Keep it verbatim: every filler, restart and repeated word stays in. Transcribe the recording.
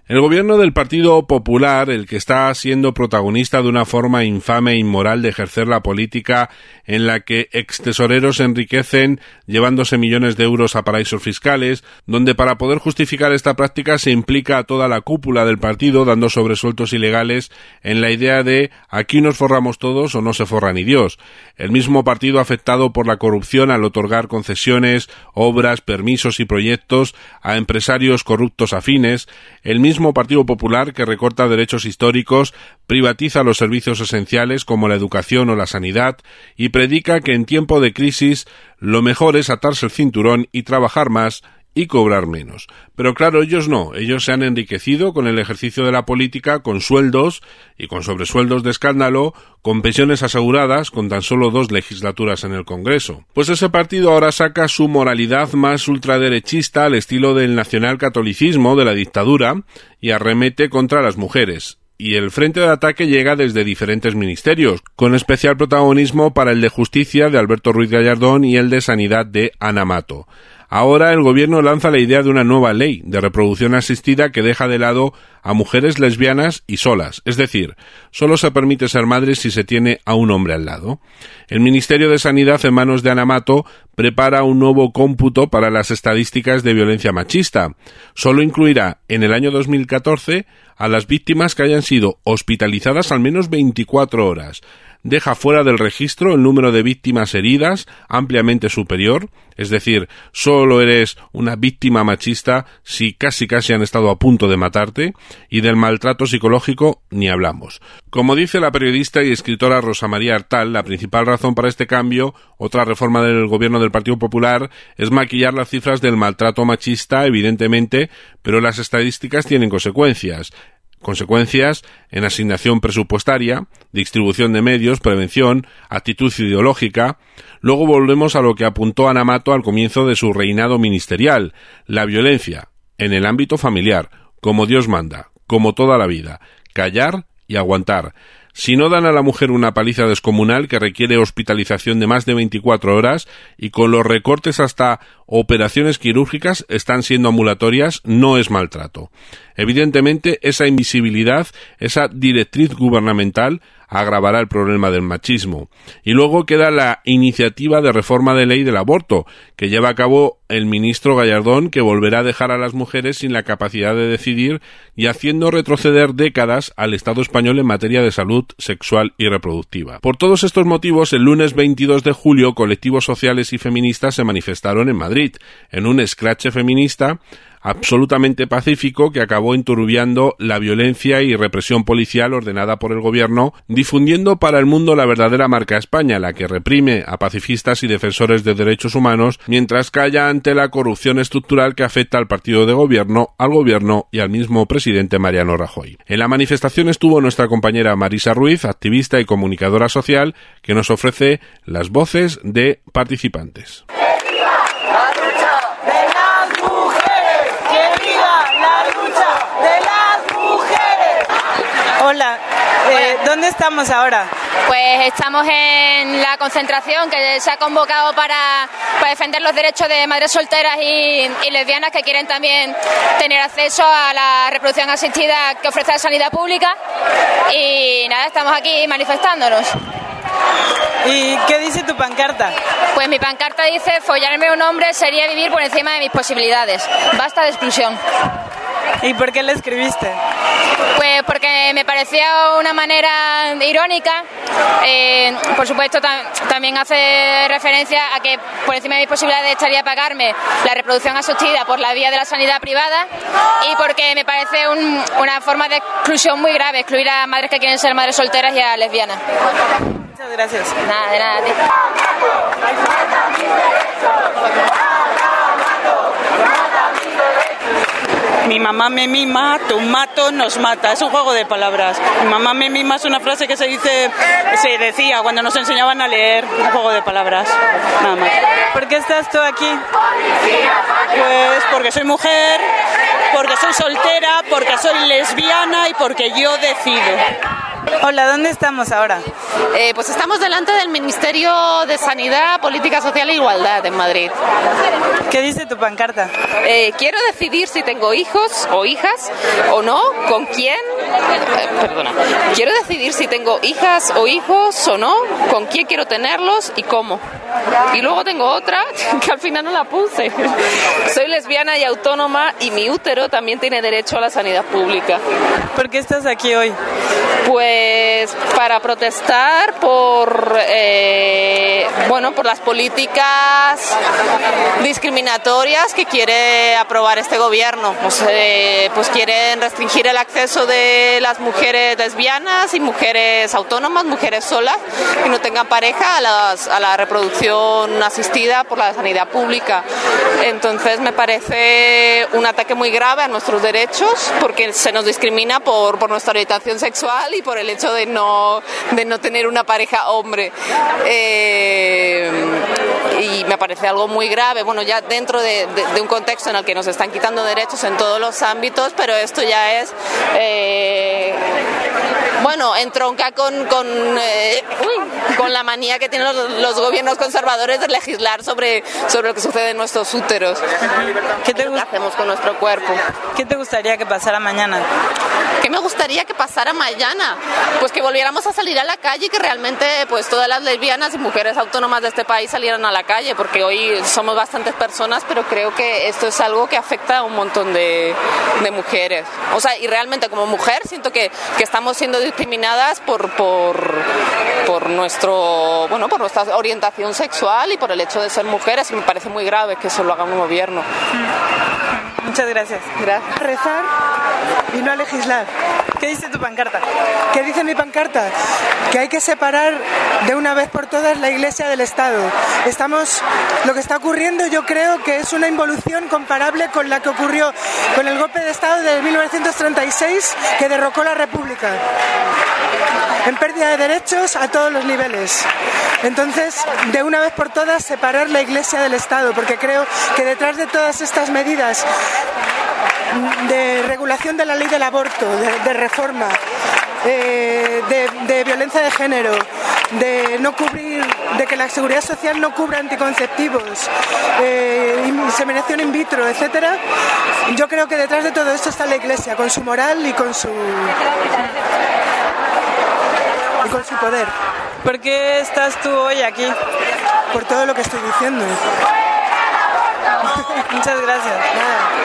El gobierno del Partido Popular, el que está siendo protagonista de una forma infame e inmoral de ejercer la política en la que extesoreros se enriquecen llevándose millones de euros a paraísos fiscales, donde para poder justificar esta práctica se implica a toda la cúpula del partido dando sobresueltos ilegales en la idea de aquí nos forramos todos o no se forra ni Dios. El mismo partido afectado por la corrupción al otorgar concesiones, obras, permisos y proyectos a empresarios corruptos afines, el mismo Partido Popular que recorta derechos históricos, privatiza los servicios esenciales como la educación o la sanidad y predica que en tiempo de crisis lo mejor es atarse el cinturón y trabajar más y cobrar menos. Pero claro, ellos no, ellos se han enriquecido con el ejercicio de la política, con sueldos y con sobresueldos de escándalo, con pensiones aseguradas, con tan solo dos legislaturas en el Congreso. Pues ese partido ahora saca su moralidad más ultraderechista al estilo del nacionalcatolicismo de la dictadura y arremete contra las mujeres. Y el frente de ataque llega desde diferentes ministerios, con especial protagonismo para el de Justicia de Alberto Ruiz Gallardón y el de Sanidad de Ana Mato. Ahora el gobierno lanza la idea de una nueva ley de reproducción asistida que deja de lado a mujeres lesbianas y solas, es decir, solo se permite ser madre si se tiene a un hombre al lado. El Ministerio de Sanidad, en manos de Ana Mato, prepara un nuevo cómputo para las estadísticas de violencia machista. Solo incluirá en el año dos mil catorce a las víctimas que hayan sido hospitalizadas al menos veinticuatro horas. Deja fuera del registro el número de víctimas heridas, ampliamente superior, es decir, solo eres una víctima machista si casi casi han estado a punto de matarte, y del maltrato psicológico ni hablamos. Como dice la periodista y escritora Rosa María Artal, la principal razón para este cambio, otra reforma del gobierno del Partido Popular, es maquillar las cifras del maltrato machista, evidentemente, pero las estadísticas tienen consecuencias. Consecuencias en asignación presupuestaria, distribución de medios, prevención, actitud ideológica. Luego volvemos a lo que apuntó Ana Mato al comienzo de su reinado ministerial, la violencia en el ámbito familiar, como Dios manda, como toda la vida, callar y aguantar. Si no dan a la mujer una paliza descomunal que requiere hospitalización de más de veinticuatro horas y con los recortes hasta operaciones quirúrgicas están siendo ambulatorias, no es maltrato. Evidentemente, esa invisibilidad, esa directriz gubernamental agravará el problema del machismo. Y luego queda la iniciativa de reforma de ley del aborto, que lleva a cabo el ministro Gallardón, que volverá a dejar a las mujeres sin la capacidad de decidir y haciendo retroceder décadas al Estado español en materia de salud sexual y reproductiva. Por todos estos motivos, el lunes veintidós de julio, colectivos sociales y feministas se manifestaron en Madrid, en un escrache feminista absolutamente pacífico que acabó enturbiando la violencia y represión policial ordenada por el gobierno, difundiendo para el mundo la verdadera marca España, la que reprime a pacifistas y defensores de derechos humanos, mientras calla ante la corrupción estructural que afecta al partido de gobierno, al gobierno y al mismo presidente Mariano Rajoy. En la manifestación estuvo nuestra compañera Marisa Ruiz, activista y comunicadora social, que nos ofrece las voces de participantes. Hola, eh, ¿dónde estamos ahora? Pues estamos en la concentración que se ha convocado para, para defender los derechos de madres solteras y, y lesbianas que quieren también tener acceso a la reproducción asistida que ofrece la sanidad pública. Y nada, estamos aquí manifestándonos. ¿Y qué dice tu pancarta? Pues mi pancarta dice: follarme a un hombre sería vivir por encima de mis posibilidades. Basta de exclusión. ¿Y por qué la escribiste? Pues porque me parecía una manera irónica. Eh, por supuesto, tam- también hace referencia a que por encima de mis posibilidades estaría pagarme la reproducción asistida por la vía de la sanidad privada, y porque me parece un, una forma de exclusión muy grave, excluir a madres que quieren ser madres solteras y a lesbianas. Muchas gracias. Nada, de nada, a ti. Mi mamá me mima, tu mato nos mata. Es un juego de palabras. Mi mamá me mima es una frase que se dice, se decía cuando nos enseñaban a leer. Un juego de palabras, nada más. ¿Por qué estás tú aquí? Pues porque soy mujer, porque soy soltera, porque soy lesbiana y porque yo decido. Hola, ¿dónde estamos ahora? Eh, pues estamos delante del Ministerio de Sanidad, Política Social e Igualdad en Madrid. ¿Qué dice tu pancarta? Eh, quiero decidir si tengo hijos o hijas o no, con quién, eh, perdona, quiero decidir si tengo hijas o hijos o no, con quién quiero tenerlos y cómo. Y luego tengo otra que al final no la puse. Soy lesbiana y autónoma y mi útero también tiene derecho a la sanidad pública. ¿Por qué estás aquí hoy? Pues para protestar por eh, bueno por las políticas discriminatorias que quiere aprobar este gobierno. Pues, eh, pues quieren restringir el acceso de las mujeres lesbianas y mujeres autónomas, mujeres solas que no tengan pareja a, las, a la reproducción asistida por la sanidad pública. Entonces me parece un ataque muy grave a nuestros derechos porque se nos discrimina por, por nuestra orientación sexual y por el hecho de no, de no tener una pareja hombre. Eh, y me parece algo muy grave, bueno, ya dentro de, de, de un contexto en el que nos están quitando derechos en todos los ámbitos, pero esto ya es, eh, bueno, entronca con, con, eh, uy, con la manía que tienen los, los gobiernos conservadores de legislar sobre, sobre lo que sucede en nuestros úteros. ¿Qué te ¿Qué hacemos con nuestro cuerpo? ¿Qué te gustaría que pasara mañana? ¿Qué me gustaría que pasara mañana? Pues que volviéramos a salir a la calle y que realmente pues todas las lesbianas y mujeres autónomas de este país salieran a la calle, porque hoy somos bastantes personas, pero creo que esto es algo que afecta a un montón de, de mujeres. O sea, y realmente como mujer siento que, que estamos siendo discriminadas por, por, por, nuestro, bueno, por nuestra orientación sexual y por el hecho de ser mujeres, y me parece muy grave que eso lo haga un gobierno. Muchas gracias. Gracias. A rezar y no a legislar. ¿Qué dice tu pancarta? ¿Qué dice mi pancarta? Que hay que separar de una vez por todas la Iglesia del Estado. Estamos, lo que está ocurriendo yo creo que es una involución comparable con la que ocurrió con el golpe de Estado de mil novecientos treinta y seis que derrocó la República. En pérdida de derechos a todos los niveles. Entonces, de una vez por todas, separar la Iglesia del Estado, porque creo que detrás de todas estas medidas de regulación de la ley del aborto, de, de reforma, eh, de, de violencia de género, de no cubrir, de que la seguridad social no cubra anticonceptivos, eh, inseminación in vitro, etcétera. Yo creo que detrás de todo esto está la Iglesia, con su moral y con su y con su poder. ¿Por qué estás tú hoy aquí? Por todo lo que estoy diciendo. Muchas gracias. Nada.